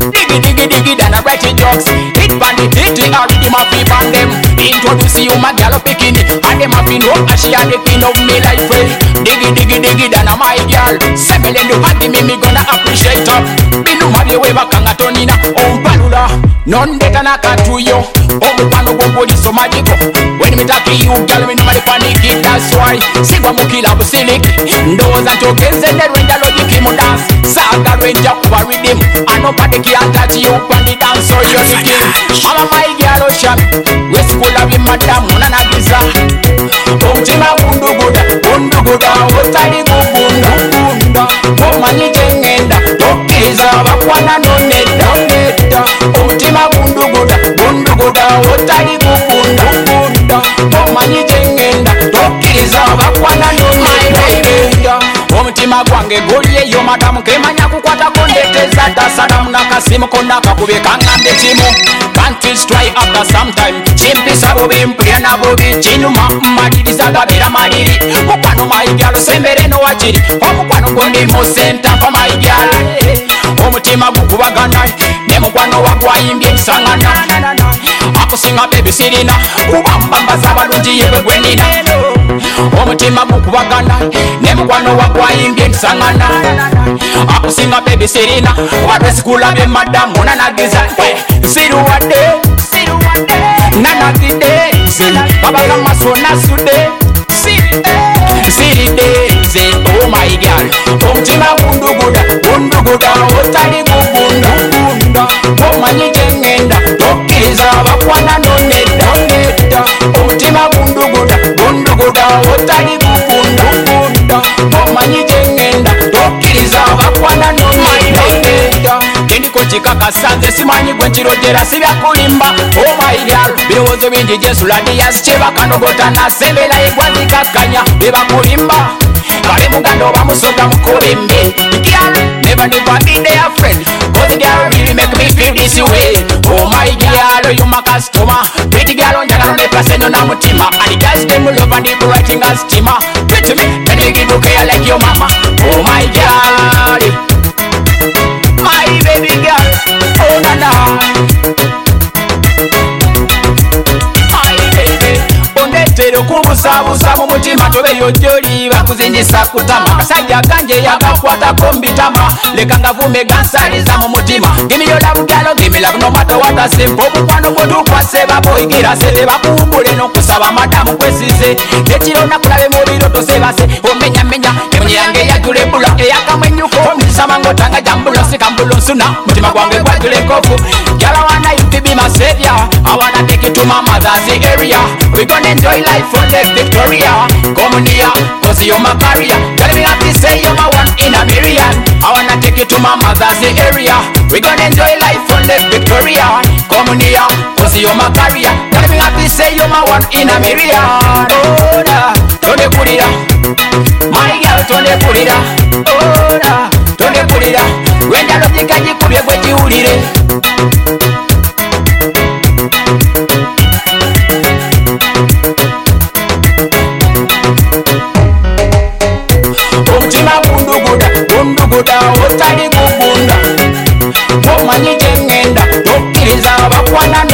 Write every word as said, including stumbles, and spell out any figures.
Diggy diggy diggy than a wretched jokes. Hit bandy titty or rhythm of people on them. Introduce you my gal picking it. And them have been up and she had the king of me life way. Diggy diggy diggy than a my girl. Seven and the party me me gonna appreciate her. Binu mari weva kanga tonina. Oh balula. None better na katuyo. Oh mupano gogoli so magico. When me talk you girl me no mari panic it. That's why. Sigwa mukila busiliki. Ndoza tokens and the ranger logic him dance. Saga ranger kuwa rhythm. And nobody can touch you on the dance so you're the king. Mama my girl oh sham. West kula bi madam unana giza. Omtima bundu guda. Bundu guda. Otari gubunda. Bunda. Omani jengenda. Tokiza wakwana no neda. Neda. Omtima bundu guda. Bundu guda. Otari gubunda. Bunda. Omani jengenda. Tokiza wakwana no neda. Omutima gwange goliye yo madamu kemanya kukwata kondeteza tasadamu nakasimu konna kakubeka ngambe timu countries try after some time chimpi sabo bimpya na bobi chinuma madidi sagabira maliri mukwano mayigyalo sembere no wachiri omukwano gondi mo center for mayigyalo omutima gukubagana ne mukwano wagwayimbye nsangana akusinga baby sirina kubamba zabalungi yewe gwenina omutima gukubagana ne mukwano wagwayimbye nsangana akusinga baby sirina wabesikula be madamu nanagiza siruwadde siruwadde nanagide babaga masona sude siride ze oh my girl omutima gunduguda gunduguda otali gugunda gunda omanyi jengenda tokkiriza bakwana noneda noneda omutima gunduguda gunduguda otali gugunda gunda omanyi jengenda tokkiriza bakwana noneda kendiko kikakasanze simanyi gwe nkirojera sibyakulimba oh my girl birowoozo bingi jesuladi yasikyebakanogoota nasembera egwazikakkanya bebakulimba kale muganda oba musoga mukulimbe girl never never be their friend cause girl really make me feel this way oh my girl you my customer pretty girl njagala nepaseno na mutima and guys them love and they writing as stima pretty me can you give me care like your mama oh my girl my baby girl oh na na my baby ondetero kubusabusa mu mutima tobeyo joli bakuzinjisa kutama kasajja kanje yagakwatako mbitama leka ngavume gansaliza mu mutima gimiyola bugalo gimila no matter what I say obukwano bwotukwase baboyigira sebe bakumbule n'okusaba madamu kwesize ekiro nakulabe mu biro tosebase omenya menya emunye yange yajule bula eyakamwenyuko omusama ngotanga jambulo sikambulo nsuna mutima gwange gwajule kofu girl I wanna you to be my savior I wanna take you to my mother's area we gonna enjoy life from Lake Victoria come near cause you're my career tell me happy say you're my one in a million I wanna take you to my mother's area we gonna enjoy life from Lake Victoria come near cause you're my career tell me happy say you're my one in a million oh da tonde kulira my girl tonde kulira oh da tonde kulira wenda logika jikubye gwe jiwulire omutima gunduguda gunduguda otali gugunda omanyi jengenda tokkiriza bakwana